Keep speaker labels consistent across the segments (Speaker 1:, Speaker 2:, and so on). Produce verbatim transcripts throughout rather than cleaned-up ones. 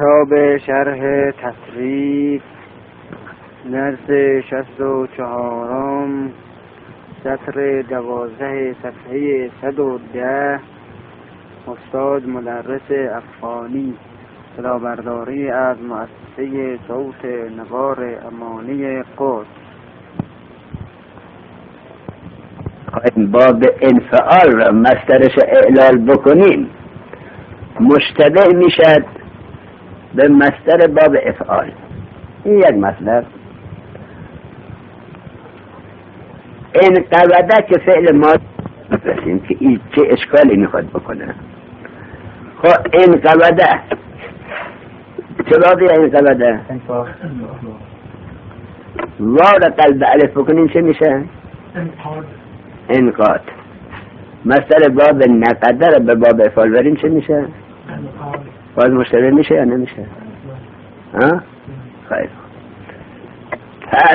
Speaker 1: کتاب شرح تصریف درس شصت و چهارم سطر دوازده صفحه صد و ده. استاد مدرس افغانی، صدابرداری از مؤسسه صوت نوار امانی قدس.
Speaker 2: باب انفعال را مصدرش اعلال بکنیم مشتبه میشد به مصدر باب افعال. این یک مطلب. این قوده که فعل ما بسیم که این چه اشکالی میخواد بکنه. خب این قوده چه بابی این قوده؟ واو را قلب الف بکنیم چه میشه؟ انقاط. مصدر باب نقدر به باب افعال بریم چه میشه؟ باز مشتبه میشه یا نمیشه؟ ها؟ خیلی. پس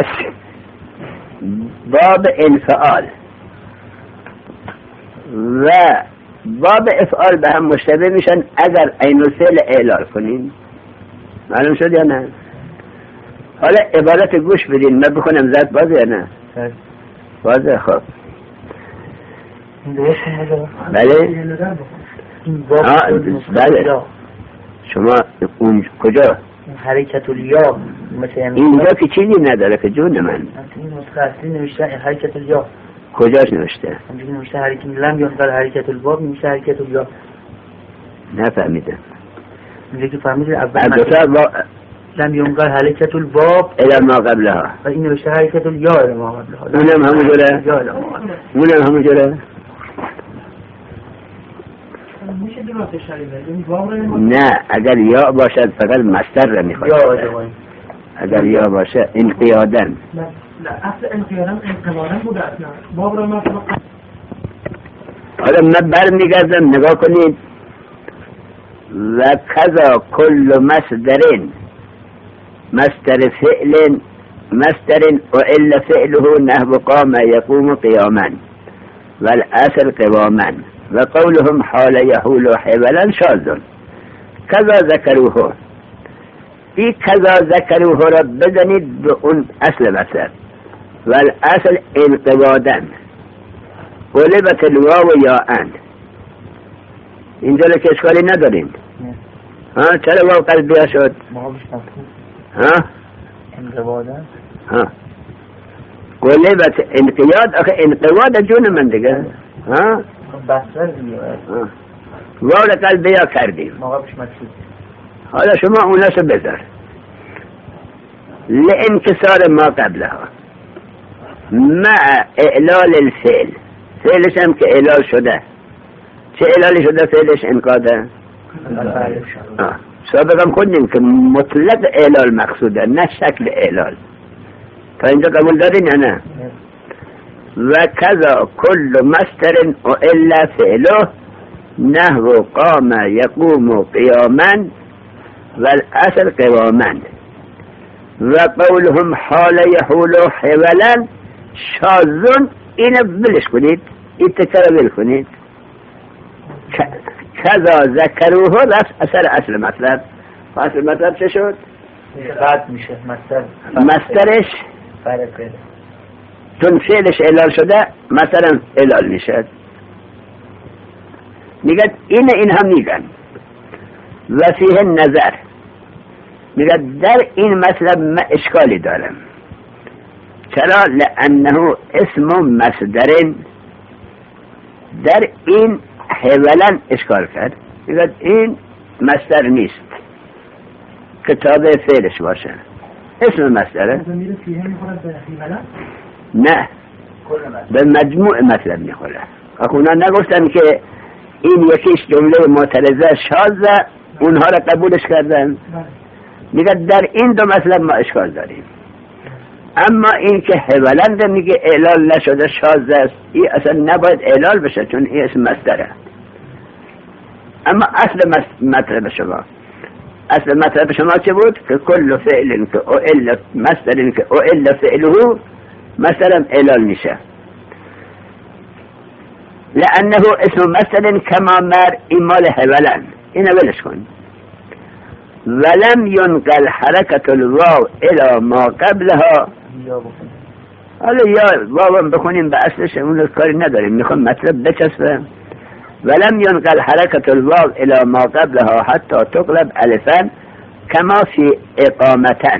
Speaker 2: باب انفعال و باب افعال به هم مشتبه میشن اگر عین الفعل اعلال کنیم. معلوم شد یا نه؟ حالا عبارت گوش بدین، من بکنم زد باز یا نه؟ بازه. خب بله بله. شما اون کجا؟
Speaker 3: حرکت الیا
Speaker 2: اینجا که چیزی نداره که جون من.
Speaker 3: این نسخه اصلی نوشته حرکت الیا.
Speaker 2: کجاش نوشته؟
Speaker 3: اینجا نوشته حرکت لم ينقل حرکت الباب، نوشته حرکت الیا.
Speaker 2: نفهمیدم.
Speaker 3: اینجا که فهمیدید اول
Speaker 2: با...
Speaker 3: لم ينقل حرکت الباب
Speaker 2: الى ما قبلها
Speaker 3: و این نوشته حرکت الیا الى ما قبلها.
Speaker 2: اونم همونجوره؟ اونم همونجوره؟
Speaker 3: میشه درست شریعه.
Speaker 2: نه، اگر یا باشد فقط مصدر را میخواد. اگر یا باشه انقیادن.
Speaker 3: نه اصل انقیادن انقیادن بوده اصلا. باب را ما
Speaker 2: حالا من برمیگردم نگاه کنید. و کذا کل مصدرین مصدر فعل مصدر و الا فعله نحو قام يقوم قياما والاصل قواما و قولهم حال يحول حبلا شاذ. کذا ذکروه. این کذا ذکروه را بزنید به اون اصل مصدر و الاصل انقوادا قلبت الواو یا ان. اینجا که اشکالی نداریم. ها چرا واو قلبیه شد؟ ها
Speaker 3: انقوادا
Speaker 2: ها قلبت انقیاد. آخه انقواد جون من دیگه. ها
Speaker 3: بسر دیگه
Speaker 2: واو را قلبیه کردیم. حالا شما اوناشو بذار. لانکسار ما قبلها مع اعلال الفعل. فعلش هم که اعلال شده. چه اعلالی شده فعلش انقاده؟ سابقا خوندیم که مطلق اعلال مقصوده نه شکل اعلال. تا اینجا قبول دارین یا نه؟ و کذا کل مصدر و الا فعله نحو قام یقوم قیاما و الاصل قواما و قولهم حال یحول حولا شاذ. اینو بلش کنید، این تکرار بل کنید. کذا ذکروه رفت اثر اصل مطلب. اصل مطلب چه شد؟
Speaker 3: قد میشه مصدر.
Speaker 2: مصدرش
Speaker 3: فرق
Speaker 2: چون فعلش اعلال شده مثلا اعلال میشه. میگه این این هم میگن و فیه نظر. میگه در این مطلب من اشکالی دارم. چرا؟ لانه اسم مصدر. در این حولا اشکال کرد. میگه این مصدر نیست، کتاب فعلش باشه. اسم مصدره. نه، به مجموع مطلب میخوره. اونا نگفتن که این یکیش جمله معترضه شاذه اونها را قبولش کردن. میگه در این دو مطلب ما اشکال داریم. اما این که حولند میگه اعلال نشده شاذ است، این اصلا نباید اعلال بشه چون این اسم مصدره. اما اصل مطلب شما اصل مطلب شما چه بود؟ که کل فعل که او الا مصدر که او الا فعله مثلا اعلال میشه. لانه اسم مصدر کما مر این مال حولن. اینو ولش کن. ولم ينقل حرکت الواو الى ما قبلها. حالا یا واو بخونیم به اصلش اون کاری نداریم، میخوام مطلب بچسبه. ولم ينقل حرکت الواو الى ما قبلها حتی تقلب الفا كما في اقامتن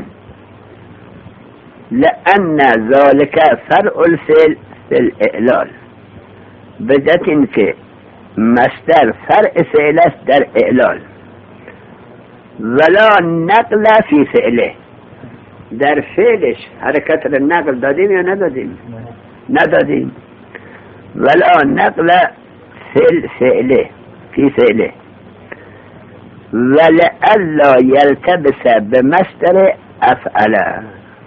Speaker 2: لأن ذلك فرع الفعل في الاعلال. بجت این که مصدر فرع فعل است در اعلال. ولا نقل فی فعله، در فعلش حرکت را نقل دادیم یا ندادیم؟ ندادیم. ولا نقل فعل فعله فی فعله ولئلا یلتبس بمصدر افعله.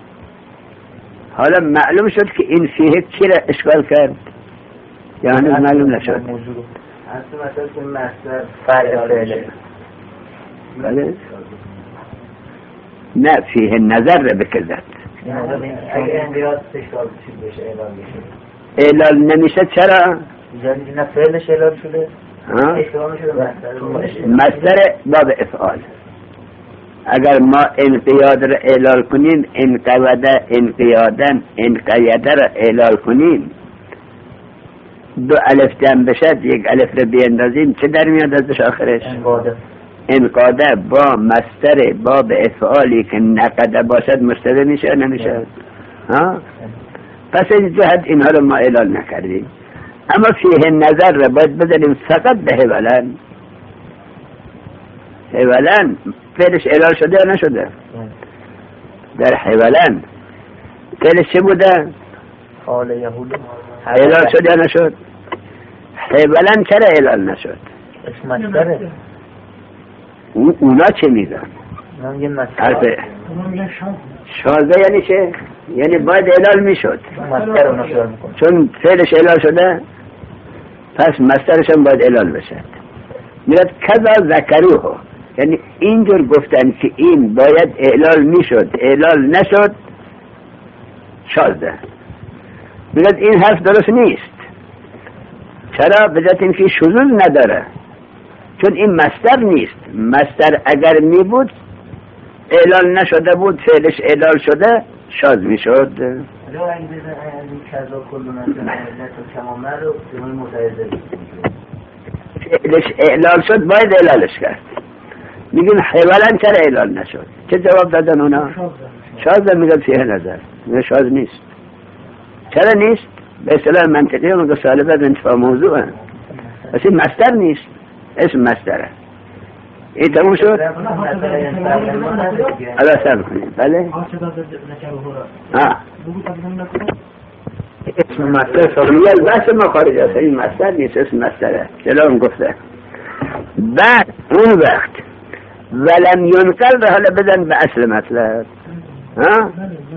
Speaker 2: حالا معلوم شد که این فیه کی را اشکال کرد یا هنوز معلوم نشد؟
Speaker 1: اصلا مثلا که مصدر فرع فعله
Speaker 2: بله؟ نه فیه نظر را بکزد.
Speaker 1: اگه انقیاد تشکال بشه اعلان بشه
Speaker 2: اعلال نمیشه چرا؟
Speaker 1: یعنی نه فعلش اعلان شده اشتباه شده
Speaker 2: مصدر باب افعال. اگر ما انقیاد را اعلال کنیم انقیاده انقیادن انقیاده را اعلال کنیم دو الف جمع بشد یک الف را بیندازیم چه در میاد ازش آخرش؟
Speaker 1: انقاده.
Speaker 2: انقاده با مصدر باب افعالی که نقده باشد مشتبه میشه نمیشه؟ ها؟ پس این جهت اینها رو ما اعلال نکردیم. اما فیه نظر را باید بذاریم فقط به هولن. هولن فعلش اعلال شده یا نشده؟ در هولن فعلش چه بوده؟
Speaker 1: حال یهود
Speaker 2: اعلال شد یا نشد؟ هولن چرا اعلال نشد؟
Speaker 1: اسم مصدره.
Speaker 2: اونا چه میگن؟
Speaker 1: من یه مصدر
Speaker 2: شازه یعنی چه؟ یعنی باید اعلال میشد
Speaker 1: مصدر رو نشار میکنه
Speaker 2: چون فعلش اعلال شده پس مصدرش هم باید اعلال بشد. میرد کذا ذکروه، یعنی اینجور گفتن که این باید اعلال میشد اعلال نشد شازده. میرد این حرف درست نیست. چرا؟ بجات این که شذوذ نداره چون این مصدر نیست. مصدر اگر می بود اعلال نشده بود فعلش اعلال شده شاذ می شد.
Speaker 1: لو اگه بزن این کذا کلو نشد علت کمامه رو زمان متعذر
Speaker 2: فعلش اعلال شد باید اعلالش کرد. میگیم حیولا چرا اعلال نشد؟ چه جواب دادن اونا؟ شاذ میگن فیه نظر. میگن شاذ نیست. چرا نیست؟ به اصطلاح منطقی هم که سالبه به انتفاع موضوع هم بس این مصدر نیست، اسم مصدره. این تموم شد؟ الان سر کنیم. بله؟ آه اسم مصدر سالیل بحث ما خارج است. این مصدر نیست، اسم مصدره. جلو هم گفته. بعد اون وقت ولم ینقل را حالا بدن به اصل مطلب. ها؟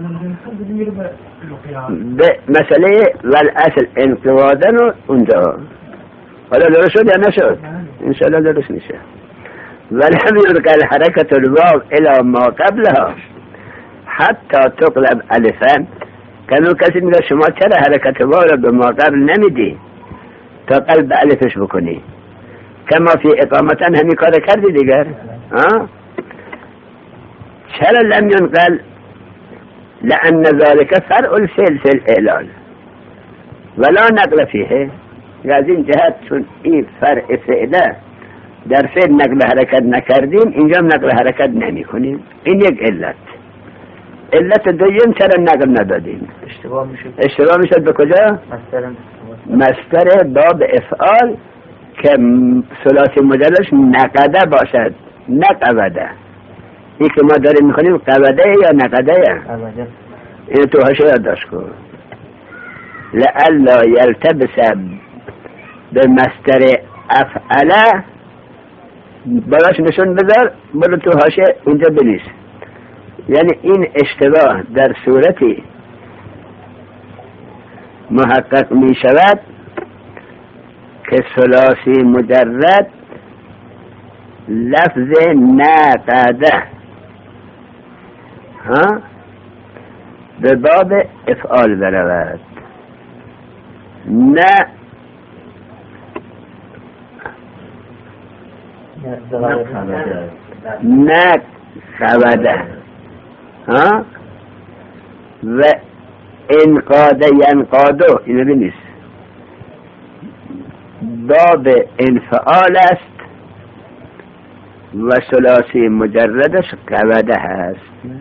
Speaker 2: به مسئله والاصل انقیادن و اونجا حالا درست شد یا نشد؟ انشاءالله درست میشه. ولم ينقل حرکت الواو الى ما قبلها حتی تقلب الفا. کنون کسی میگه شما چرا حرکت واو را به ما قبل نمیدی تا قلب الفش بکنی؟ کما فی اقامتن همین کار کردی دیگر. ها؟ چرا لم ينقل؟ لأن ذلك فرع الفعل في الإعلال ولا نقل فيه. از این جهت چون این فرع فعله در فعل نقل حرکت نکردیم اینجا نقل حرکت نمی کنیم. این یک علت. علت دویم چرا نقل ندادیم؟
Speaker 1: اشتباه میشه.
Speaker 2: اشتباه میشه به کجا؟ مصدر باب افعال که ثلاثی مجردش نقده باشد نقوده. این که ما داریم میخونیم قوده یا نقده یا؟
Speaker 1: قوده.
Speaker 2: این تو هاشه یادداشت کن. لئلا یلتبس به مصدر افعله براش نشون بذار برو تو هاشه اونجا بنویس. یعنی این اشتباه در صورتی محقق می شود که ثلاثی مجرد لفظ نقده ها به باب افعال برود، نه نه قوده ها و انقاده ینقادو اینو بینیست باب انفعال است و ثلاثی مجردش قوده هست.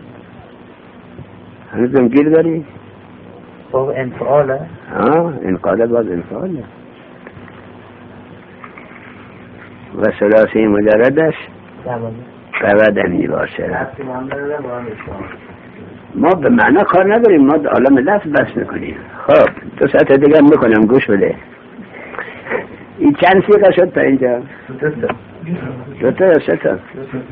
Speaker 2: هنوزم گیر داری؟
Speaker 1: باب انفعاله؟
Speaker 2: ها انقاده باب انفعاله و ثلاثی مجردش قوده می باشه. ما به معنا کار نداریم، ما عالم لفظ بس میکنیم. خب دو ساعت دیگه میکنم، گوش بده. این چند سیغه شد تا اینجا؟ دو تا یا سه تا؟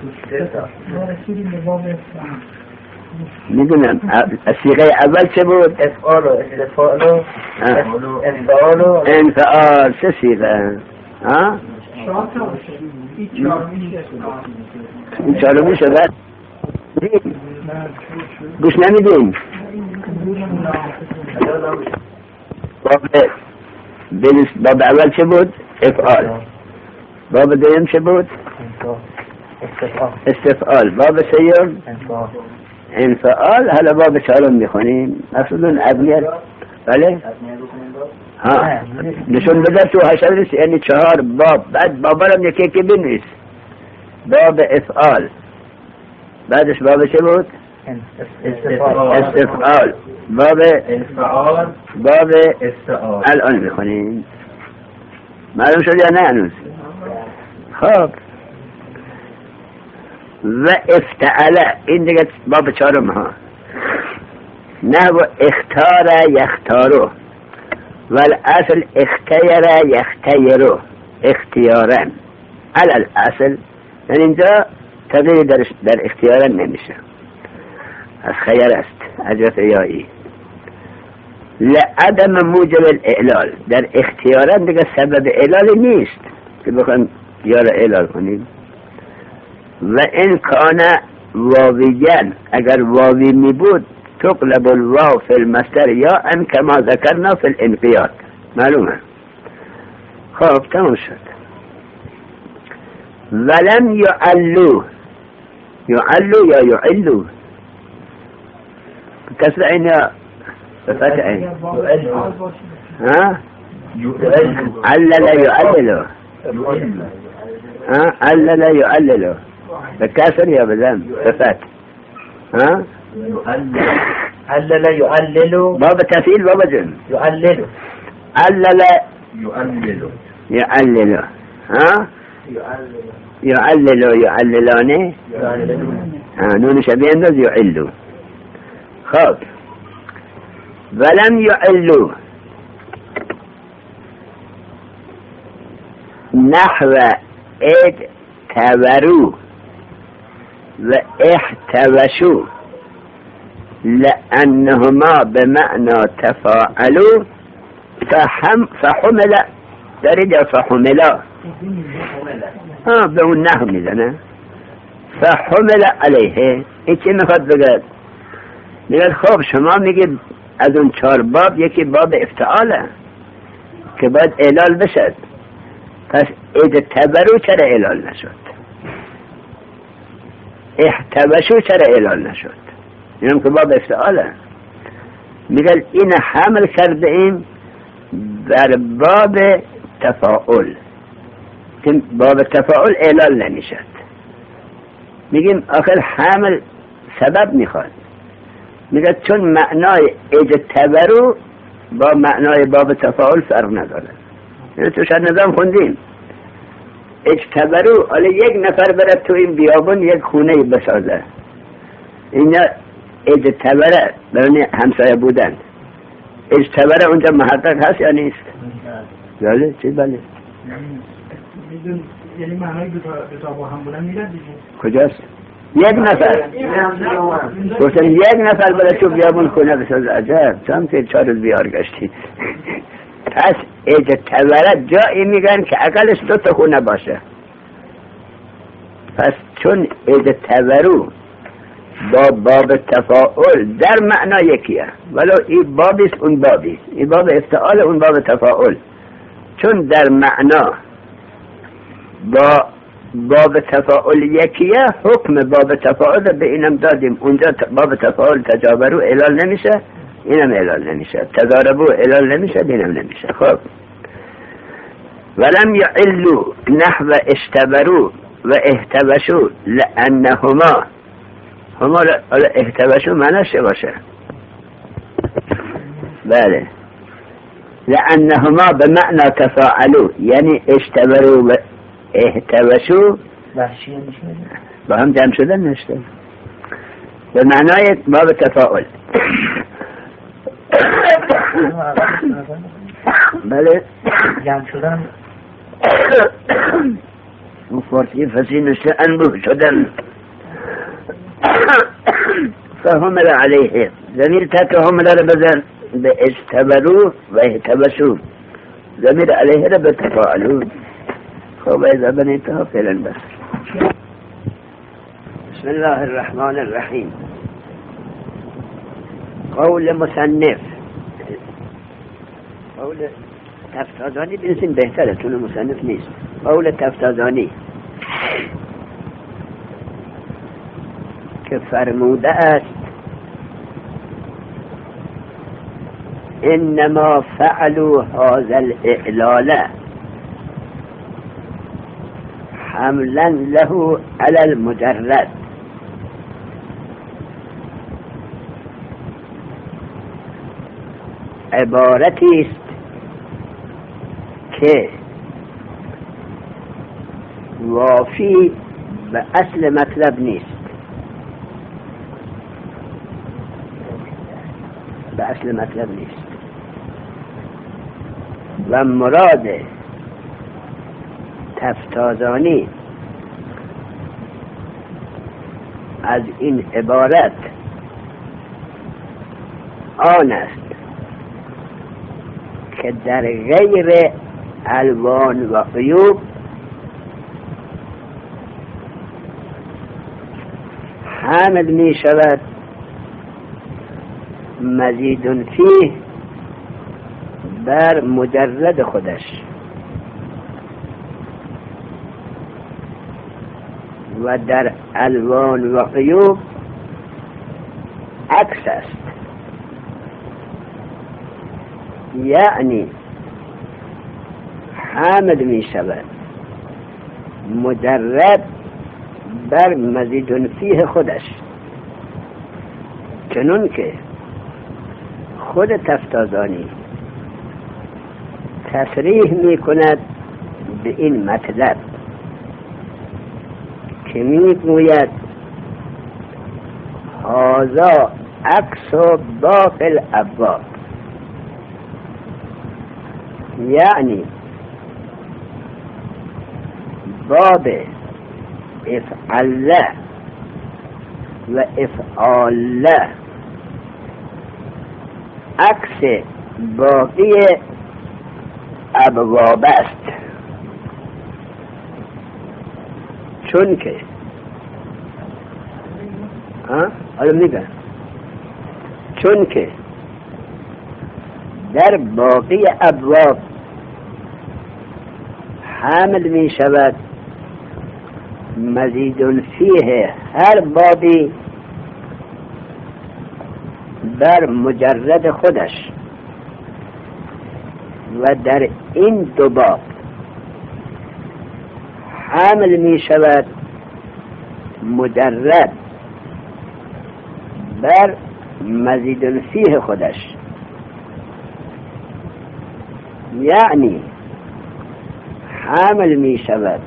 Speaker 2: میدونم. سیغه اول چه بود؟
Speaker 1: افعال و استفعال و انفعال و
Speaker 2: انفعال. سه سیغه ها؟ این چهارمی شد. گوش نمیدیم. باب باب اول چه بود؟ افعال. باب دوم چه بود؟ استفعال. باب سیوم انفعال. حالا باب چهارم میخونیم. اصلا ابنیت. بله ها نشون بده تو هشت یعنی چهار باب. بعد بابارم یکی که بنویس. باب افعال بعدش باب چه بود؟ استفعال. باب
Speaker 1: انفعال
Speaker 2: باب
Speaker 1: استعال.
Speaker 2: الان میخونیم. معلوم شد یا نه هنوز؟ خب و افتعله این دیگه باب چهارم ها. نه و اختار یختارو والاصل اختیر یختیرو اختیارن علل اصل. یعنی اینجا تغییر در, در اختیارن نمیشه، از خیر است عجرت یایی. لعدم موجب الاعلال. در اختیارن دیگه سبب اعلال نیست که بخوان یار اعلال کنیم. و این کان واویین اگر واوی می بود تقلب الواو فی المصدر یا ان کما ذکرنا فی الانقیاد. معلومه؟ خب تمام شد. ولم يعلو. يعلو یا يعلو كسر عين يا بفتح عين. ها علل يعلل. ها علل يعلل بكسر يا بذم بفتح. ها
Speaker 1: علل يعلل
Speaker 2: باب تفعيل باب جن
Speaker 1: يعلل
Speaker 2: علل
Speaker 1: يعلل
Speaker 2: يعلل. ها يعلل يعللانه ها نون شبيه انداز يعلو. خب ولم يعلو نحو اعتبروا و احتوشوا لأنهما بمعنى تفاعلوا فهم فحمل درجة فحملا. ها به اون نحو میزنه. فحمل علیه. این چی میخواد بگه؟ میگه خب شما میگید از اون چهار باب یکی باب افتعاله که باید اعلال بشد، پس اجتبرو چرا اعلال نشد؟ احتبشو چرا اعلال نشد؟ اینم که باب افتعاله. میگه این حمل کرده ایم در باب تفاعل که باب تفاعل اعلال نمیشد. میگیم آخر حمل سبب میخواد. میگه چون معنای اجتبرو با معنای باب تفاعل فرق نداره. یعنی تو شاید نظام خوندیم اجتبرو حالا یک نفر بره تو این بیابون یک خونه بسازه، اینا اجتبره برای همسایه بودن. اجتبره اونجا محقق هست یا نیست؟ بله چی بله
Speaker 3: یعنی معنای دوتا با هم بودن میرد دیگه
Speaker 2: کجاست؟ یک نفر گفتن یک نفر بره تو بیابون خونه بسازه. عجب چون که چهار روز بیار گشتی. پس اجتبره جایی میگن که اقلش دو تا خونه باشه. پس چون اجتبرو با باب تفاعل در معنا یکیه، ولو این بابیست اون بابیست، این باب افتعال اون باب تفاعل، چون در معنا با باب تفاعل یکیه، حکم باب تفاعل به اینم دادیم. اونجا باب تفاعل تجابرو اعلال نمیشه، اینم اعلال نمیشه، تضاربو اعلال نمیشه، اینم نمیشه. خب ولم يعلوا نحو اشتبروا و احتبشوا لانهما، هما احتبشوا معناش باشه، بله، لانهما به معنی تفاعلوا، یعنی اشتبروا و احتبشوا
Speaker 1: وحشیه میشه
Speaker 2: با هم جمع شدن نشته، به معنای باب تفاعل. بله
Speaker 1: جمع شدن
Speaker 2: اون فارسی فسی نشته انبوه شدن. فهمل علیه، زمیر تک همل را بزن به اشتبرو و احتبشو، زمیر علیه را به تفاعلو. خب ایزا بنیتها فعلا بس. بسم الله الرحمن الرحیم. قول مصنف، قول تفتازانی بنسین بهتره چون مصنف نیست. قول تفتازانی که فرموده است انما فعلوا هذا الاعلال حملا له على المجرد، عبارتی است که وافی به اصل مطلب نیست، به اصل مطلب نیست و مراد تفتازانی از این عبارت آن است که در غیر الوان و عیوب حامل می شود مزید فیه بر مجرد خودش و در الوان و عیوب عکس است، یعنی حامل می شود مجرد بر مزید فیه خودش، چنون که خود تفتازانی تصریح می کند به این مطلب که می گوید هذا عکس و باقی الابواب، یعنی باب افعل و افعال عکس باقی ابواب است، چون که حالا میگم چون که در باقی ابواب حامل می شود مزید فیه هر بابی بر مجرد خودش، و در این دو باب حامل می شود مجرد بر مزید فیه خودش، یعنی حامل می شود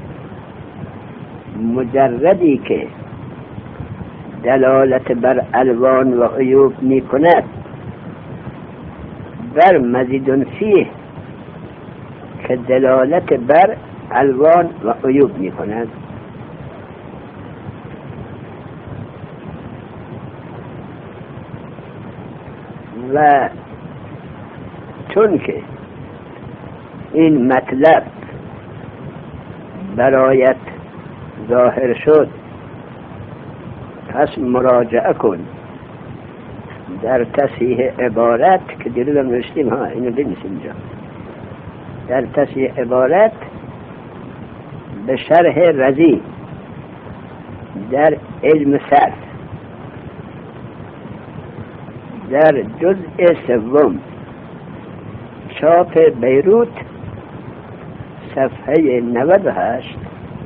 Speaker 2: مجردی که دلالت بر الوان و عیوب می کند بر مزید فیه که دلالت بر الوان و عیوب می کند. و چون که این مطلب برایت ظاهر شد، پس مراجعه کن در تصحیح عبارت که دیروز هم نوشتیم، ها اینو بنویسیم اینجا، در تصحیح عبارت به شرح رضی در علم صرف در جزء سوم چاپ بیروت صفحه نود و هشت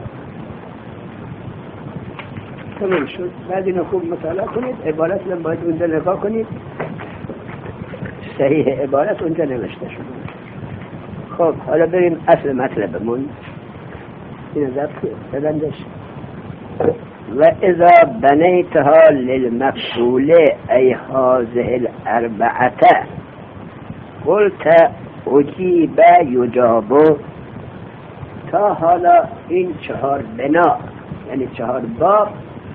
Speaker 2: تمام شد. بعد اینو خوب مطالعه کنید، عبارت هم باید اونجا نگاه کنید، صحیح عبارت اونجا نوشته شده. خب حالا بریم اصل مطلبمون. این ضبط بدندش. و اذا بنیتها للمفعول ای هذه الاربعه قلت اجیب یجاب. تا حالا این چهار بنا یعنی چهار باب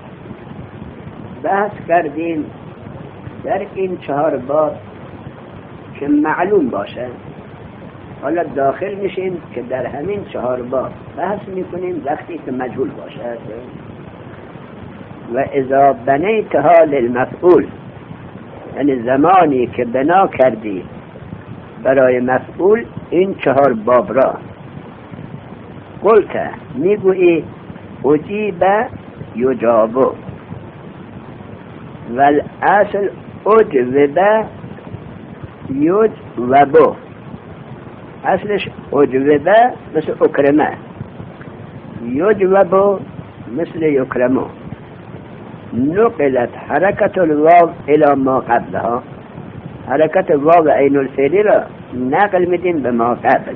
Speaker 2: بحث کردیم. در این چهار باب که معلوم باشه، حالا داخل میشیم که در همین چهار باب بحث میکنیم وقتی که مجهول باشه. و اذا بنیتها للمفعول یعنی زمانی که بنا کردی برای مفعول این چهار باب را، قلت میگویی اجیب یجابو والاصل اجوب یجوبو. اصلش اجوب مثل اکرمه، یجوبو مثل یکرمو. نقلت حرکت الواو الى ما قبلها. حرکت واو عین الفعلی را نقل میدیم به ما قبل.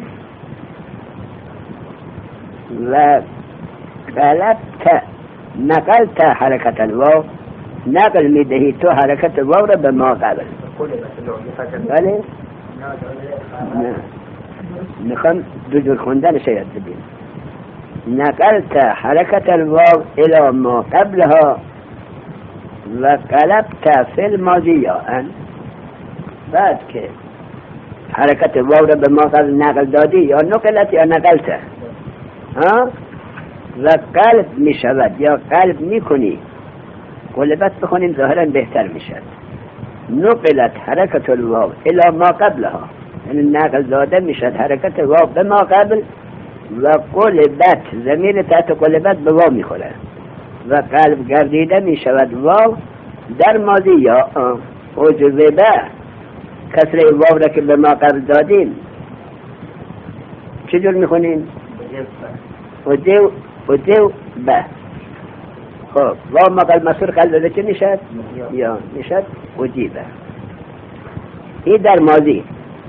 Speaker 2: و قلبت نقلت حرکت الواو، نقل میدهی تو حرکت واو را به ما قبل. بله؟ نه میخوام دو جور خوندن شاید ببین. نقلت حرکت الواو الى ما قبلها و قلبت فی الماضی یا ان. بعد که حرکت واو را به ما قبل نقل دادی یا نقلت یا نقلت ها و قلب می شود یا قلب می کنی، قلبت بخونیم ظاهرا بهتر می شود. نقلت حرکت الواو الى ما قبلها یعنی نقل داده می شود حرکت واو به ما قبل و قلبت ضمیر تحت قلبت به واو می خوره و قلب گردیده می شود واو در ماضی یا اجوبه. کسره واو را که به ما قبل دادیم چجور می خونیم؟ اجو اجو به. خب واو مقل مصور قلب داده چه میشد؟ یا میشد اجیبه. این در ماضی.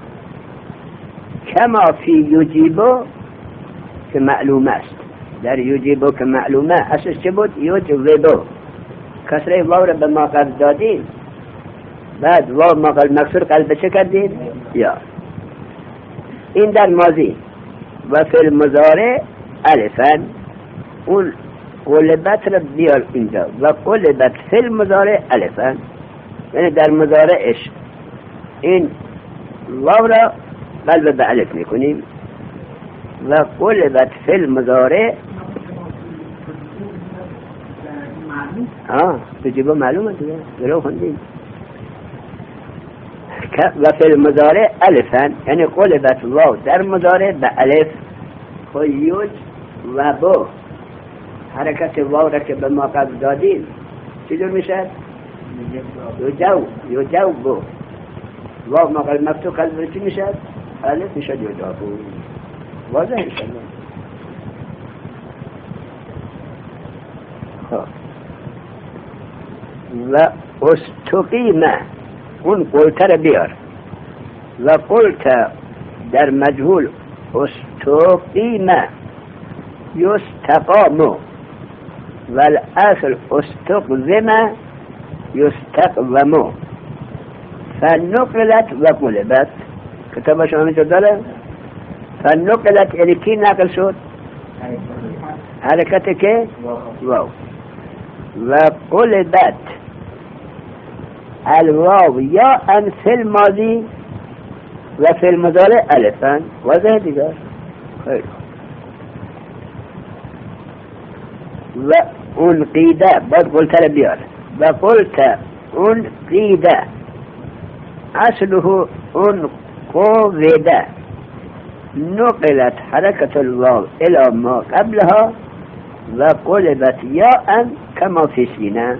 Speaker 2: کما فی یجیبو که معلوم است. در یجیبو که معلومه اساس چه بود؟ یجوبو. کسره واو را به ما قبل دادیم، بعد واو مقل مکسور قلب چه کردیم؟ یا. این در ماضی. و فی المضارع الفن اون قلبت را بیار اینجا و قلبت فی المضارع الفن یعنی در مضارعش این واو را قلب به الف میکنیم و قلبت فی المضارع. آه تجیبه معلومه دیگه برو خوندیم. و فی المضارع الفن یعنی قلبت واو در مضارع به الف. خیوج و بو حرکت واو را که به ما قبل دادیم چجور میشه؟ یجو یجو بو. واو ما قبل مفتوح قلب چی میشه؟ الف میشه یجو بو. واضح میشه. و استقیمه اون قلت را بیار و قلت در مجهول استقیمه یستقامو والاصل استقزمه یستقومو. فنقلت و قلبت. کتاب شما اینجا داره. فنقلت یعنی کی نقل شد؟ حرکت که واو. و قلبت الواو یا ان فی الماضی و فی المضارع الفن. واضح دیگر. خیلی و اون قیده باید قلت را بیار. و قلت اون قیده اصله اون قوده نقلت حركة الواو إلى ما قبلها وقلبت ياء كما في سينا.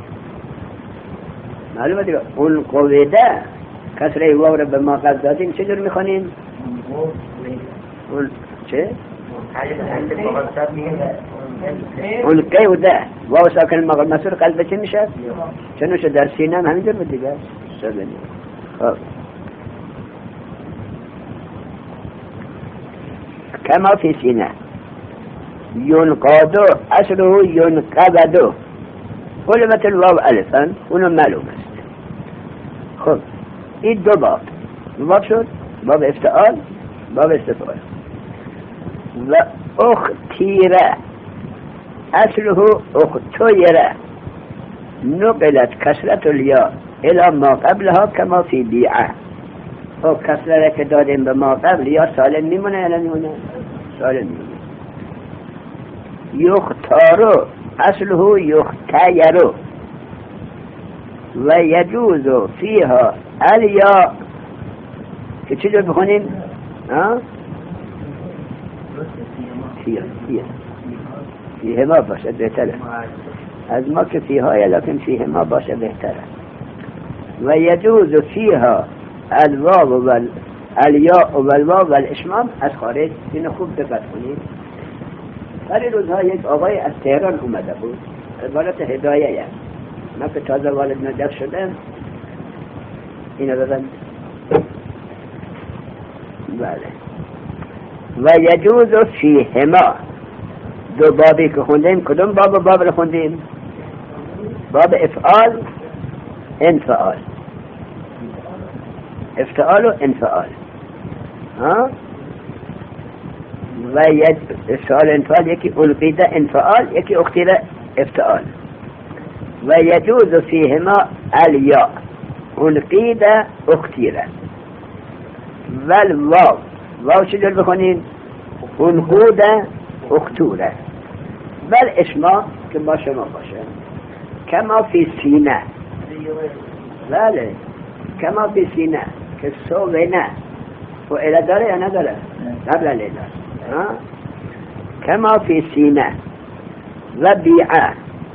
Speaker 2: معلومة دیگه اون قویده کسره واو را به ما قبل دادیم چجور میخوانیم؟ اون چه؟ اون قیوده واو ساکن مقل مسور قلب چه میشه؟ چنوشه در سینه هم همینجور بود دیگه. خب كما في سيناء ينقاد أصله ينقبد قلبت الواو ألفا هنا معلوم است. خب این دو باب باب شد باب افتعال باب استفعال. و اختیره أصله اختیره نقلت كسرة الياء إلى ما قبلها كما في بيعه. خب کسره که دادیم به ما قبل یا سالم میمونه یا نمیمونه؟ سالم میمونه. یختارو اصله یختیرو و یجوز فیها الیا که چی جور بخونیم؟ فیها فیها فیه ما باشه بهتره از ما که فیها لکن فیه ما باشه بهتره. و یجوز فیها الواو و الیاء و الواو و الاشمام از خارج. اینو خوب دقت کنید. در این روزها یک آقای از تهران اومده بود عبارت هدایه. من که تازه والد نجف شدم اینو ببند. بله. و یجوز فیهما دو بابی که خوندیم کدوم باب باب رو خوندیم؟ باب افعال انفعال افتعال و انفعال. ها و یک سؤال انفعال یکی القیده انفعال یکی اختیره افتعال. و یجوز فیهما الیا القیده اختیره و الواو واو چجور بخونین؟ انقوده اختوره و الاشما که با شما باشه کما فی سینه. بله کما فی سینه که سوینه و اله داره یا نداره؟ قبل اله داره. کما فی سینه و بیعه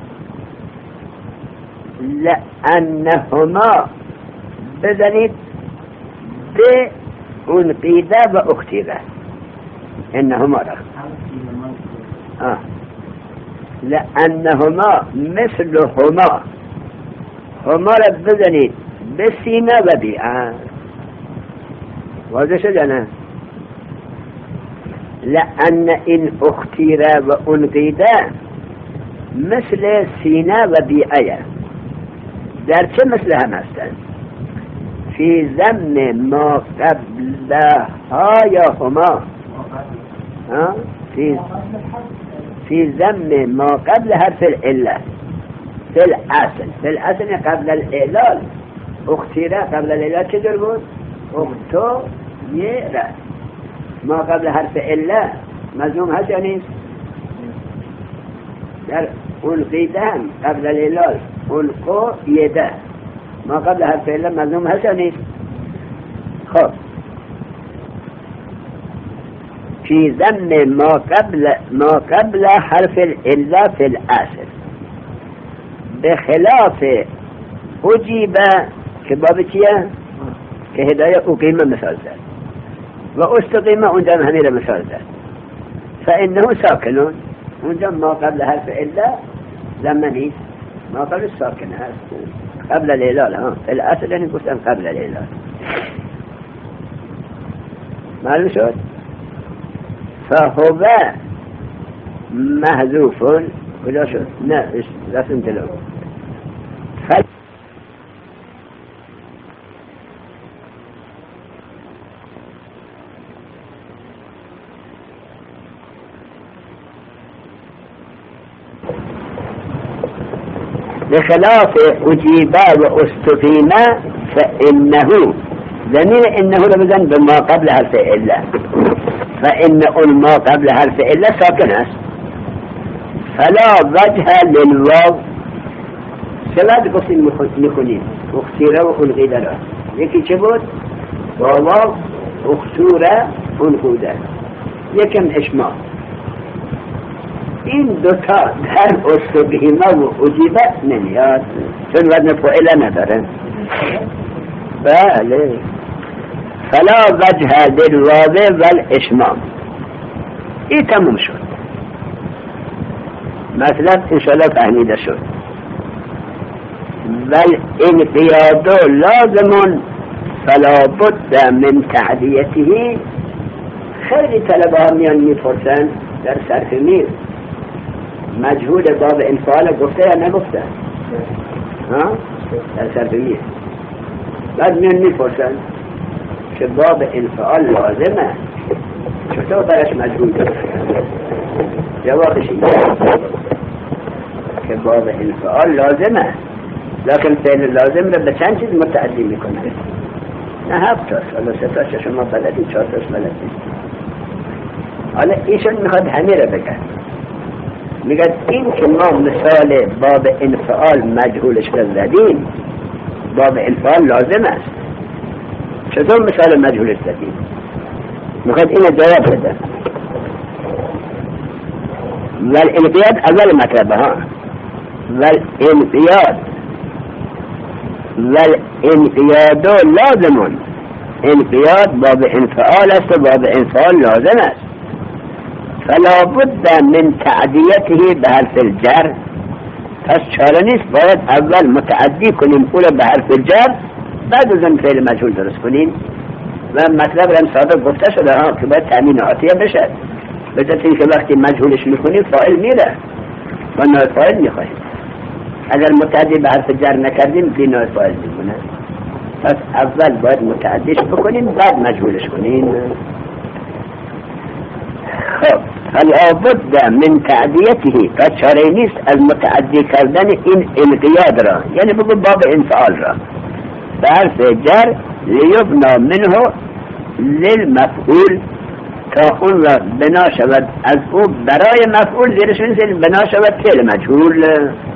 Speaker 2: لأنهما بزنید به انقیده و اختیره انهما را آه. لأنهما مثلهما هما را بزنید به سینه و بیعه. واضح شد نه؟ لأن این اختیره و انقیده مثل سینه و بیعه در چه مثل هم هستند؟ فی ضمن ما قبلها یا هما فی فی ضمن ما قبل حرف العله فی الاصل فی الاصل قبل الاعلال اختیره قبل الاعلال چطور بود؟ اختو یه ما قبل حرف عله مضموم هست یا نیست؟ در القیده هم قبل الاعلال القو یده ما قبل حرف عله مضموم هست یا نیست؟ خب فی ضمن ما قبل ما قبل حرف العله فی الاصل بخلاف اجیبه که باب چیه؟ که هدایه اقیمه مثال زد و استقیمه اونجا همین مثال زد. فانه ساکنون اونجا ما قبل حرف عله لما نیست ما قبل ساکن هست قبل الاعلال. ها الاصل یعنی گفتم قبل الاعلال. معلوم شد؟ فهو محذوف کجا شد؟ نه رسم جلو فل بخلاف اجیبه و استقیمه فانه زمین انه لبزن بما قبل حرف عله فإن ما قبل حرف إلا ساكن است فلا وجه للواو سلاد قسم نکنیم اختیره و انقیده را یکی چه بود؟ واو اختوره انقوده، یکم اشمام. این دوتا در استقیمه و اجیبت نمیاد چون وزن فعله نداره. بله. فلا وجه للواضع والاشمام. این تموم شد. مطلب انشاءالله فهمیده شد. والانقیاد لازم فلا بد من تعدیته. خیلی طلبه ها میان میپرسن در صرف میر مجهول باب انفعال گفته یا نگفته؟ ها؟ در صرف میر بعد میان میپرسن که باب انفعال لازمه، چطور برش مجهول داره؟ جوابش اینه که باب انفعال لازمه، لكن فعل لازم رو به چند چیز متعدی میکنه. نه هفت تاست، حالا سه تاست شما بلدی، چهار تاست بلدی. حالا ایشون میخواد همه رو بگه. میگه این که ما مثال باب انفعال مجهولش رو زدیم، باب انفعال لازم است. چطور مثال مجهولش زدیم؟ میخواد اینو جواب بده. والانقیاد اول مطلبه ها. والانقیاد والانقیاد لازم. انقیاد باب انفعال است و باب انفعال لازم است. فلا بد من تعدیته به حرف الجر. پس چاره نیست باید اول متعدی کنیم اول به حرف الجر، بعد از اون فعل مجهول درست کنیم. و مطلب هم سابق گفته شده ها که باید تامین عاطیه بشه، بذات این که وقتی مجهولش میکنیم فاعل میره و نایب فاعل میخواهیم. اگر متعدی به حرف جر نکردیم بی نایب فاعل میمونه. پس اول باید متعدیش بکنیم بعد مجهولش کنیم. خب فلا بد من تعدیته. پس چاره نیست از متعدی کردن این انقیاد را، یعنی بگو باب انفعال را به حرف جر لیبنا منه للمفعول، تا اون را بنا شود از او برای مفعول، زیرش می‌نویسید بنا شود فعل مجهول.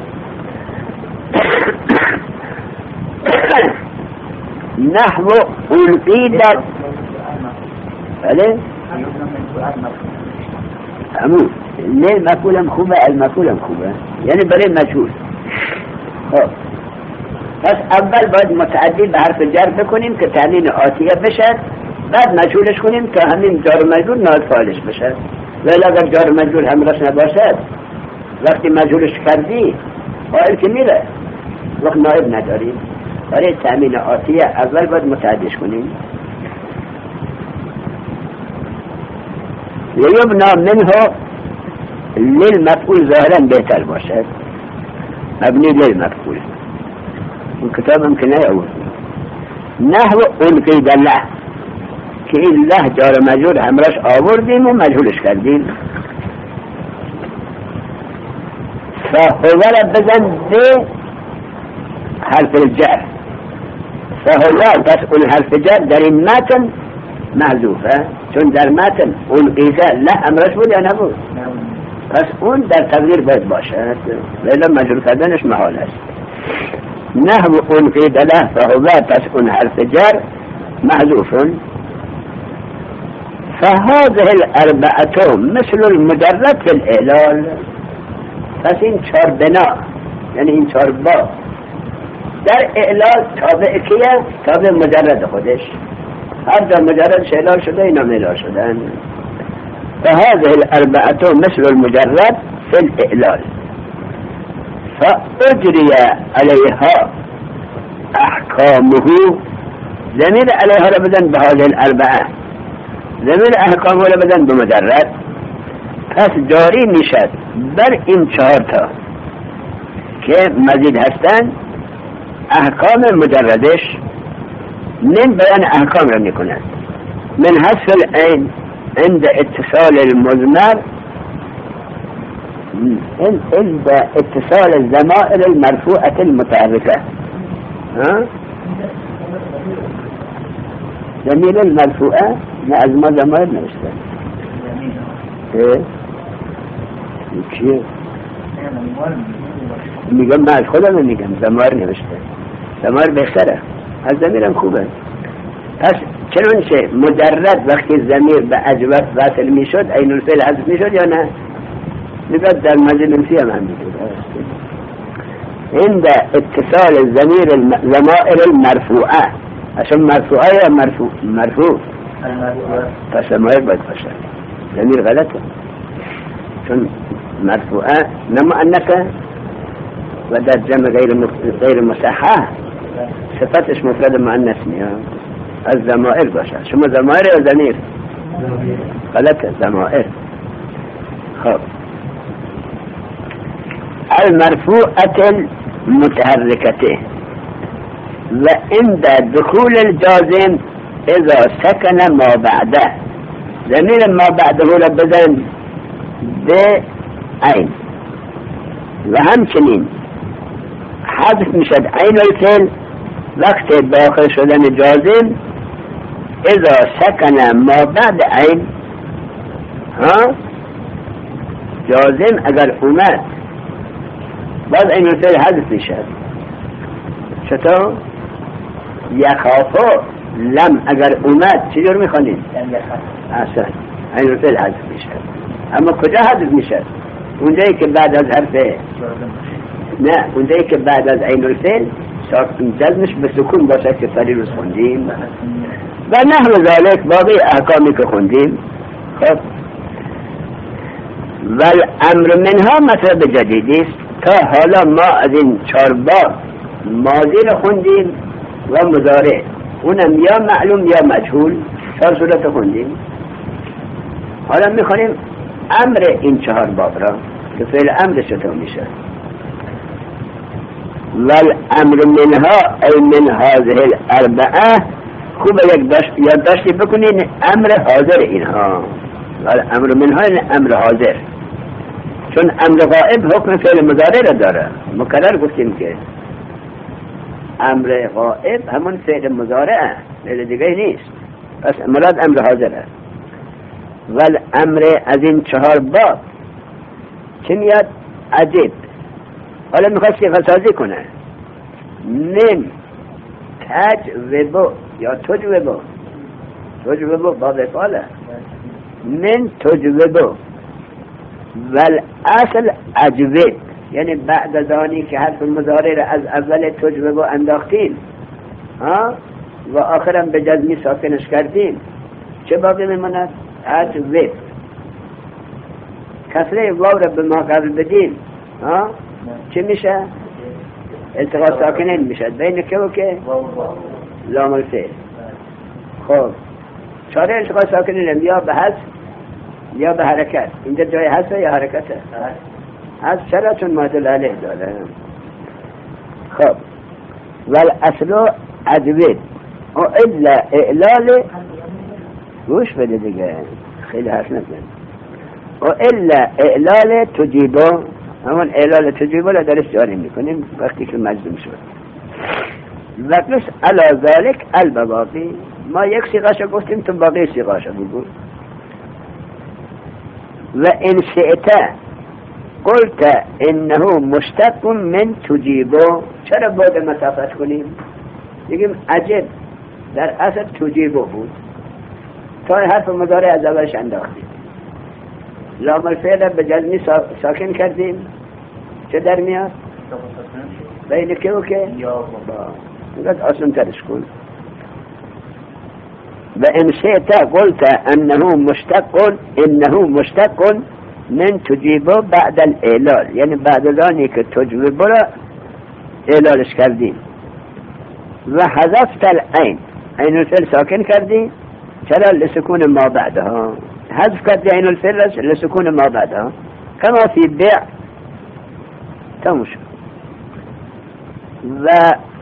Speaker 2: نحو القیدت. بله همون لیل مفعول هم خوبه، المفعول هم خوبه، یعنی برای مجهول. خب پس اول باید متعدی به حرف جر بکنیم که تامین آتیه بشه، بعد مجهولش کنیم تا همین جار مجهول نایب فاعلش بشه. ولی اگر جار مجهول همراهش نباشد، وقتی مجهولش کردی فاعل که میره، وقت نایب نداریم. برای تامین آتیه اول باید متعدیش کنیم. لیبنا منه للمفعول ظاهرا بهتر باشد، مبنی للمفعول. اون کتاب هم که نه نحو انقید الله که این له جار مجهول همراش آوردیم و مجهولش کردیم. فهو را بزن به حرف الجر. فهو پس اون حرف جر در این متن محذوفه، چون در متن انقیده له همراش بود یا نبود؟ پس اون در تقدیر باید باشد، ولی مجهول کردنش محال است. نحو انقید له فهو پس اون حرف جر محذوف. فهذه الاربعه مثل المجرد في الاعلال. پس این چار بنا، یعنی این چار باب در اعلال تابع کیه؟ تابع مجرد خودش. هر جا مجردش اعلال شده اینا اعلال شدن. فهذه الاربعه مثل المجرد في الاعلال فاجري عليها احكامه. ضمیر علیها را بدن به هذه الاربعه، ضمیر احکامه را بدن به مجرد. پس جاری میشد بر این چهار تا که مزید هستن احکام مجردش. من بیان احکام را میکنند. من حذف العین عند اتصال المضمر، عند اتصال الضمائر المرفوعة المتحركة. ها ضمیر المرفوعة نه از ما ضمائر نوشته. ايه چیه؟ میگم من از خودم میگم ضمائر نوشته. ضمائر بهتره، از ضمیرم خوبه. پس چنانچه مجرد وقتی ضمیر به اجوب وصل میشد عین الفعل حذف میشد یا نه؟ نگاه در مجلسی هم هم میشد عند اتصال ضمیر الضمائر المرفوعه. عشان مرفوعه یا مرفوع؟ مرفوع. پس ضمائر باید باشه. ضمیر غلطه چون مرفوعه نه مؤنثه و در جمع غیر غیر مصحح صفتش مفرد مؤنث میاد. از ضمائر باشه. شما ضمائر یا ضمیر؟ غلطه ضمائر. خب المرفوعة المتحركة وعند دخول الجازم اذا سكن ما بعده ضمیر ما بعده را بزن به عین و همچنین حذف میشد عین الفعل وقت داخل شدن جازم اذا سكن ما بعد عین. ها جازم اگر اومد باز عین الفعل حذف میشد. چطور؟ یخافو لم اگر اومد چجور میخوانید؟ اصلا عین الفعل حذف میشد. اما کجا حذف میشد؟ اونجایی که بعد از حرف نه اونجایی که بعد از عین الفعل ساکن جزمش به سکون باشه که سری روز خوندیم و نحو ذالک باقی احکامی که خوندیم. خب والامر منها مطلب جدیدی است. تا حالا ما از این چهار باب ماضی رو خوندیم و مضارع، اونم یا معلوم یا مجهول، چهار صورت خوندیم. حالا میخونیم امر این چهار باب را که فعل امر چطور میشه. والامر منها ای من هذه الاربعه. خوب یک داشت یادداشتی بکنین امر حاضر اینها. والامر منها این امر حاضر، چون امر غائب حکم فعل مضارع را داره. مکرر گفتیم که امر غائب همون فعل مضارع فعل دیگه نیست. پس مراد امر حاضره. والامر از این چهار باب چه میاد؟ عجیب. حالا میخواد صیغه سازی کنه. من تجوبو یا تجوبو تجوبو باب افعاله. من تجوبو والاصل اجوب، یعنی بعد از آنی که حرف مضارع را از اول تجوبو انداختیم ها و آخرم به جزمی ساکنش کردیم، چه باقی میماند؟ اجوب. کسره واو را به ما قبل بدیم ها چه میشه؟ التقاء ساکنین میشه بین که و که؟ لام الفعل. خب چاره التقاء ساکنین یا به حذف یا به حرکت. اینجا جای حذف یا حرکته؟ حذف چرا؟ چون معدل علیه داره. خب والاصل اجوب و الا اعلال گوش بده دیگه خیلی حرف نزن. و الا اعلال تجیبو، همون اعلال تجیبو را درست جاری میکنیم وقتی که مجزوم شد. و پس علا ذالک البواقی، ما یک صیغه‌شو گفتیم تو باقی صیغه‌شو بگو. و ان شئت قلت انه مشتق من تجیبو. چرا باید مسافت کنیم؟ بگیم عجب در اصل تجیبو بود، تا حرف مضارع از اولش انداختیم، لام الفعل به جزمی ساکن کردیم، چه در میاد؟ بین که و که؟ اینقدر آسان ترش کن. و ان شئت قلت انه مشتق انه مشتق من تجیبو بعد الاعلال، یعنی بعد از آنی که تجیبو را اعلالش کردیم. و حذفت العین، عین الفعل ساکن کردی، چرا؟ لسکون ما بعدها. حذف کردی عین الفعل لسکون ما بعدها، کما فی بیع. تموش. و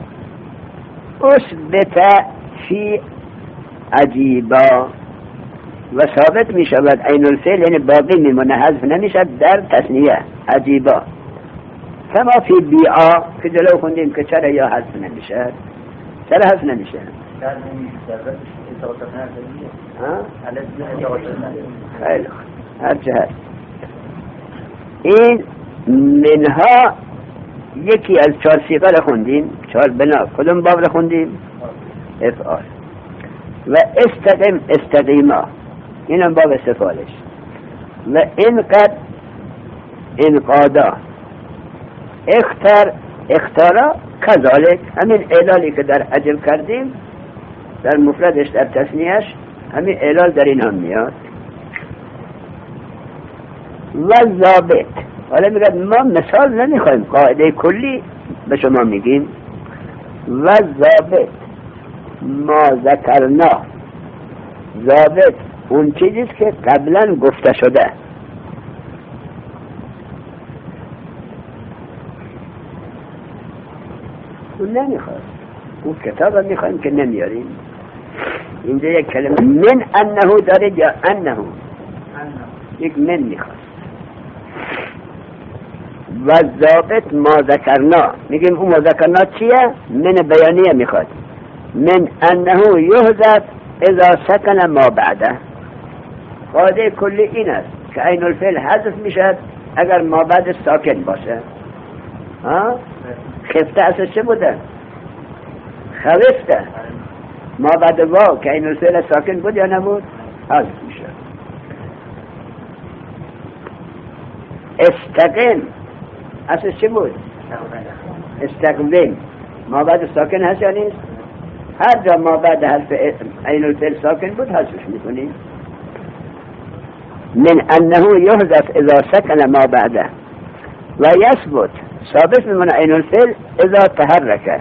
Speaker 2: اثبت فی عجیبا، و ثابت می شود عین الفعل یعنی باقی می مونه، حذف نمی شود در تثنیه عجیبا. کما فی بیعا که جلو خوندیم که چرا یا حذف نمی شود؟ چرا حذف نمی شود؟ خیلی هر جهت. این منها یکی از چهار صیغه را خوندیم، چهار بنا. کدوم باب را خوندیم؟ افعال. و استقیم استقیما، اینم باب استفالش. و اینقدر انقادا اختار اختارا کذالک، همین اعلالی که در عجب کردیم در مفردش در تثنیهش همین اعلال در این هم میاد. و ضابط، حالا میگه ما مثال نمیخوایم، قاعده کلی به شما میگیم. و ضابط ما ذکرنا، ضابط اون چیزیست که قبلا گفته شده. اون نمیخواد، اون کتاب میخوایم که نمیاریم. اینجا یک کلمه من انه داره یا انه، یک من میخواد. و ضابط ما ذکرنا، میگیم اون ما ذکرنا چیه؟ من بیانیه میخواد. من انه یحذف اذا سکن ما بعده، قاعده کلی این است که عین الفعل حذف میشد اگر ما بعد ساکن باشه. ها؟ خفته اصلا چه بوده؟ خفته. ما بعد واو که عین الفعل ساکن بود یا نبود؟ حذف میشه. استقیم اصلا چه بود؟ استقیم. ما بعد ساکن هست یا نیست؟ هر جا ما بعد حرف عین الفعل ساکن بود حذفش میکنیم. من انه یحذف اذا سکن ما بعده و یثبت، ثابت میمونه عین الفعل اذا تحرک.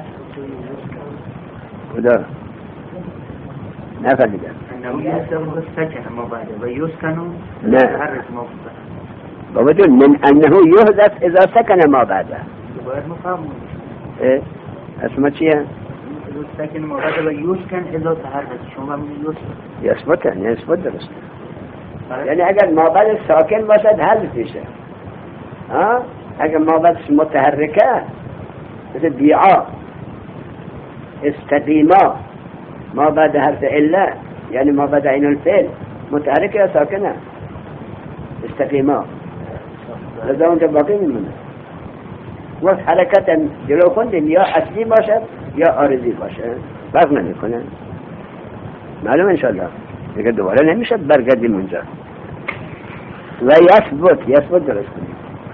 Speaker 2: خدا نفهمیدم.
Speaker 1: انه یحذف سکن ما بعده و یسکن
Speaker 2: نه
Speaker 1: تحرک ما بعده.
Speaker 2: بابا جون من انه یحذف اذا سکن ما بعده.
Speaker 1: باید مفهمون.
Speaker 2: اه اسمه چیه؟
Speaker 1: سکن ما بعده و یسکن اذا تحرک. شما میگید یسکن.
Speaker 2: یثبت نه یثبت درست. یعنی اگر ما بعد ساکن باشد حذف میشه. ها؟ اگر ما بعد متحرکه مثل بیعا، استقیما، ما بعد حرف الا یعنی ما بعد عین الفعل متحرکه یا ساکنه؟ استقیما. لذا اونجا باقی میمونه. وقت حرکت جلو خوندیم یا اصلی باشد یا عارضی باشد، فرق نمیکنه. معلوم انشاءالله دیگه دوباره نمیشه برگردیم اونجا. و یثبت، یثبت درست کنیم.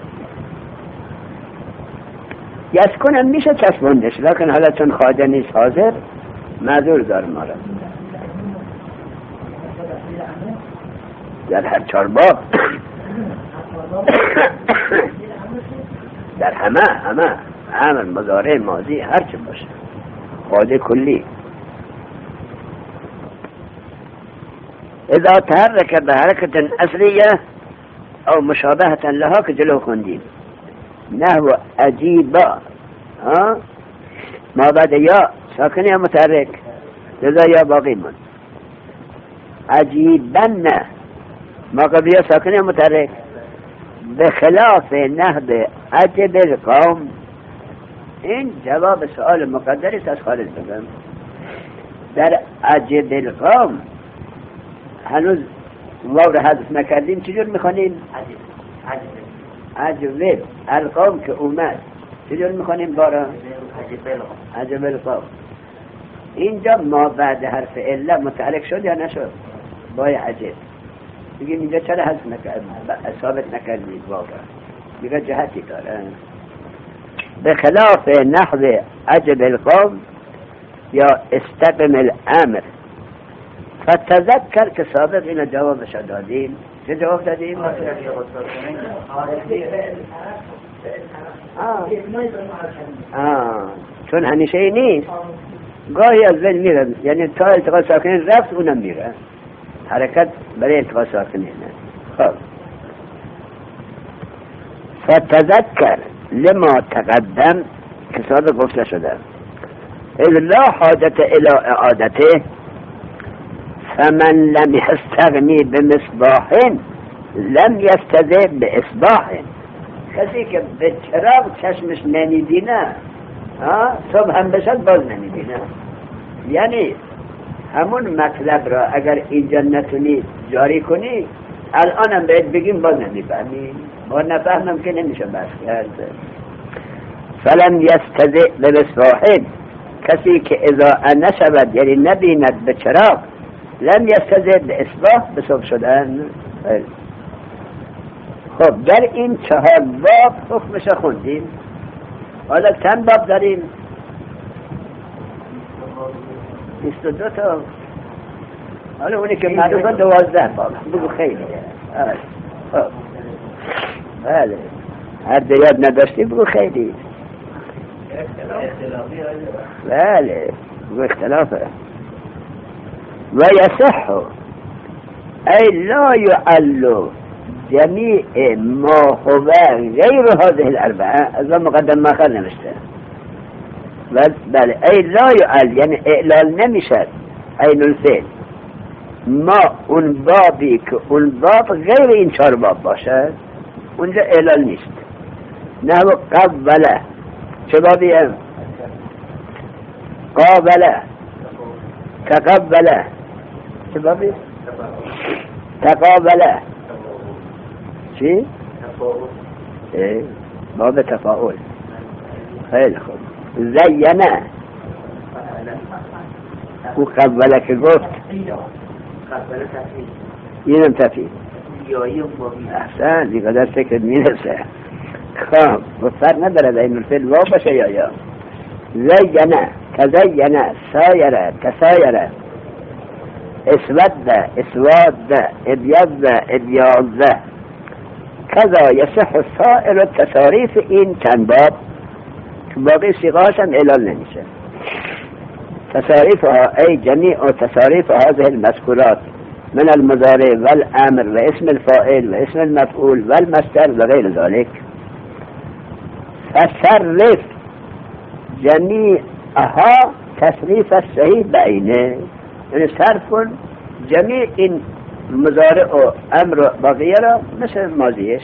Speaker 2: یسکن هم میشه چسبوندش، لکن حالا چون خواجه نیست حاضر معذور دارم ما را. در هر چهار باب در همه همه امر مضارع ماضی هر چه باشه قاعده کلی. اذا تحرك بحركة اصلية او مشابهة لها که جلو خوندیم. نحو عجیبا، ها ما بعد یا ساکن یا متحرک، لذا یا باقی من. عجیبن ما قبل یا ساکن یا متحرک، بخلاف نحو عجب القوم. این جواب سؤال مقدری است از خالد بگم. در عجب القوم هنوز واو را حذف نکردیم، چجور میخوانیم؟ عجب القوم که اومد چجور میخوانیم بارا؟ عجب القوم. اینجا ما بعد حرف الا متحرک شد یا نشد؟ بای عجب. بگیم اینجا چرا حذف نکردیم؟ ثابت نکردیم واو را. میگه جهتی داره. بخلاف نحو عجب القوم یا استقم الامر. فتذکر که سابق اینا جوابش دادیم. چه جواب دادیم؟ آه چون همیشه ای نیست، گاهی از بین میره، یعنی تا التقاء ساکنین رفت اونم میره، حرکت برای التقاء ساکنین. خب فتذکر لما تقدم که سابق گفته شده. اذ لا حاجت الى اعادته فمن لم يستغني بمصباح لم يستذع باصباح. کسی که به چراغ چشمش نمیبینه صبح هم بشد باز نمیبینه. یعنی همون مطلب را اگر اینجا نتونی جاری کنی الان هم باید بگیم باز نمیفهمی، با نفهمم که نمیشه بس کرد. فلم یستذع بمصباح، کسی که اضاءه نشود یعنی نبیند به چراغ لم یستطع به اصباح به صبح شدن. خب در این چهار باب حکمش خوندیم. حالا چند باب داریم؟ بیست و دو تا. حالا اونی که معروفه دوازده باب. بگو خیلی. خب بله هر دیاد نداشتی بگو خیلی. بله بگو اختلافه. و یصح ای لا یعل جمیع ما هو غیر هذه الاربعه. از مقدم ماخر نمشته. بله ای لا یعل یعنی اعلال نمیشد عین الفعل ما اون بابی که اون باب غیر این چهار باب باشد اونجا اعلال نیست. نحو قبله چه بابی هم؟ قابله تقبله چه بابی؟ تقابله چی؟ اه باب تفاعل. خیلی خوب. زینه او قبله که گفت اینم تفید احسن دیگه در فکر میرسه. خب بسر ندارد این الفعل واو باشه یا یا. زینه تزینه سایره تسایره اسود اسواد ابیض ابیاض کذا یصح سائر التصاریف. این چند باب که باقی صیغه‌هاش هم اعلال نمیشه. تصاریفها ای جمیع تصاریف هذه المذکورات من المضارع والامر و اسم الفاعل و اسم المفعول والمصدر و غیر ذلك. فصرف جمیعها تصریف الصحیح بعینه. یعنی صرف کن جمیع این مضارع و امر و باقیه را مثل ماضیش.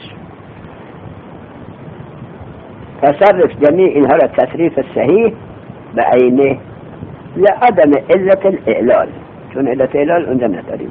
Speaker 2: فصرف جمیع اینها را تصریف الصحیح بعینه لعدم علت الاعلال چون علت اعلال اونجا نداریم.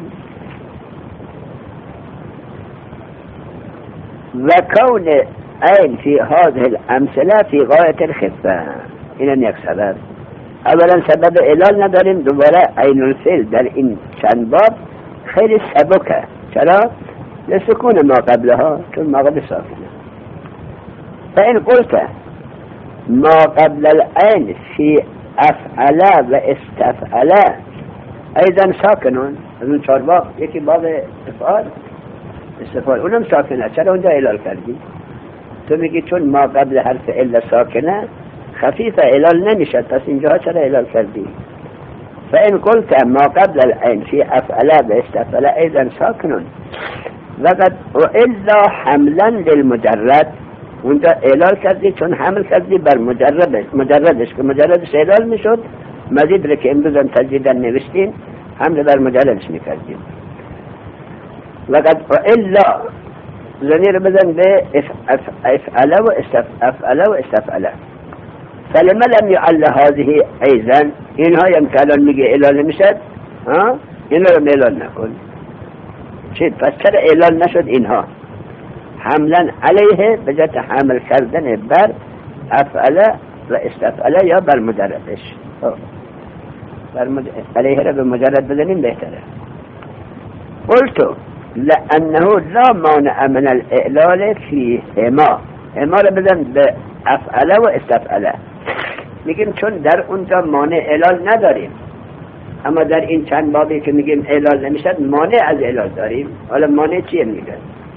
Speaker 2: و کون عین فی هذه الامثله فی غایت الخفه. این یک سبب. اولا سبب اعلال نداریم. دوباره عین الفعل در این چند باب خیلی سبکه. چرا؟ لسکون ما قبلها چون ما قبل ساکنه. فإن قلت ما قبل العين في افعل و استفعل ایضا ساکنون. از اون چهار باب یکی باب افعال استفعال اونم ساکنه. چرا اونجا اعلال کردی؟ تو میگی چون ما قبل حرف الا ساکنه خفیفه اعلال نمیشد پس اینجا چرا اعلال کردی؟ فإن قلت ما قبل العين في افعل و استفعل ایضا ساکنون وقد الا حملا للمجرد. اونجا اعلال کردی چون حمل کردی بر مجردش مجردش که مجردش اعلال میشد. مزید رو که امروز هم تجدیدن نوشتین حمل بر مجردش میکردیم. وقد الا زمیر بزن به افعل و استفعل و استفعل. فلما لم يعل هذه ایضا اینها هم که الان میگه اعلال نمیشد اینها رو اعلال نکن. چی؟ پس چرا اعلال نشد اینها؟ حملا علیه به جهت حمل کردن بر افعل و استفعل یا بر مجردش. بر مج... علیه را به مجرد بزنیم بهتره. قلتو لأنه لا مانع من الاعلال فیهما. اما را بزن به افعل و استفعل. میگیم چون در اونجا مانع اعلال نداریم اما در این چند بابی که میگیم اعلال نمیشد مانع از اعلال داریم. حالا مانع چیه میگن؟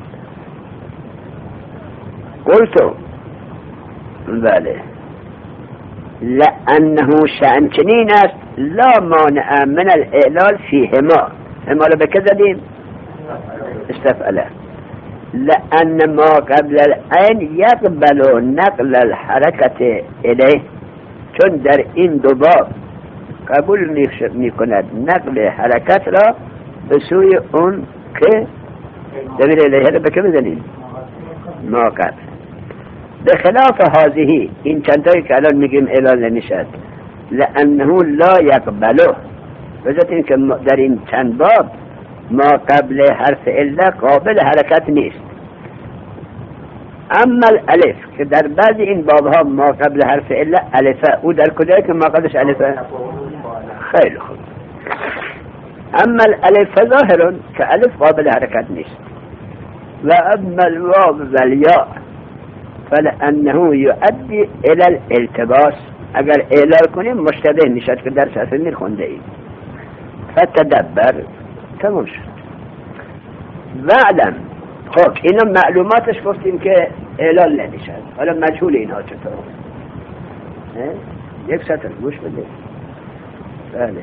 Speaker 2: قلتو بله لأنه شأن چنین است لا مانع من الاعلال فیهما. اما رو بکه زدیم استفعله. لأن ما قبل العين يقبل نقل الحركة إليه. چون در این دو باب قبول میکند نقل حرکت را به سوی اون که دبیر الیه را بکه بزنیم ما قبل. به خلاف هذه این چندتایی که الان میگیم اعلال نمیشد لأنه لا يقبله. بذات این که در این چند باب ما قبل حرف الا قابل حرکت نیست. اما الالف که در بعض این بابها ما قبل حرف الا الفه، او در کجایی که ما قبلش الفه؟ خیلی خوب. اما الالف ظاهر که الف قابل حرکت نیست. و اما الواو و الياء فلانه يؤدي الى الالتباس، اگر اعلال کنیم مشتبه میشد که در اصل میخونده ایم. فتدبر، تمام شد. وعلم، خب اینا معلوماتش گفتیم که اعلال نمیشد. حالا مجهول اینها چطور؟ یک سطر گوش بده. بله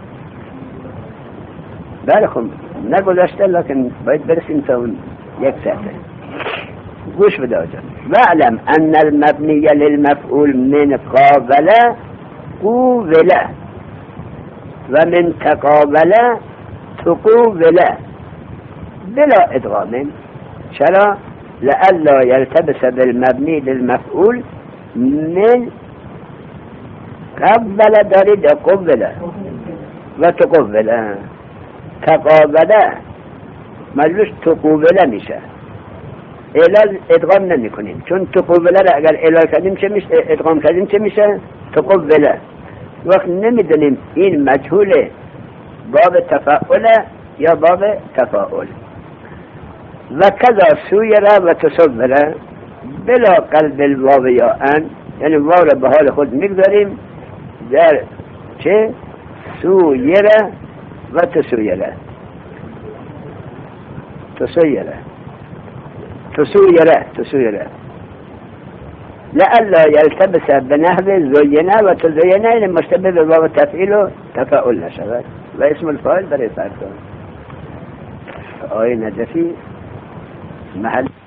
Speaker 2: بله خب نگذاشته، لکن باید برسیم تا اون یک سطر. گوش بده آجا. وعلم ان المبنی للمفعول من قابل قوبل و من تقابل تقوبل بلا ادغام. چرا؟ لئلا يلتبس بالمبني للمفعول من قبل دارید قبل و تقبل. تقابل مجلوش تقوبل میشه، اعلال ادغام نمی کنیم، چون تقوبل را اگر اعلال کردیم چه میشه؟ ادغام کردیم چه میشه؟ تقوبل. وقت نمیدونیم این مجهول باب تفاعل یا باب تفاعل. و کذا سویره و تصوره بلا قلب الواو یا ان، یعنی واو را به حال خود میگذاریم در چه؟ سویره و تسویره. تسویره تسویره تسویره لئلا يلتبس بنحو زینه و تزینه، این مشتبه به واو تفعیل و تفاعل نشود و اسم الفاعل برای فرد. آیه نجفی محل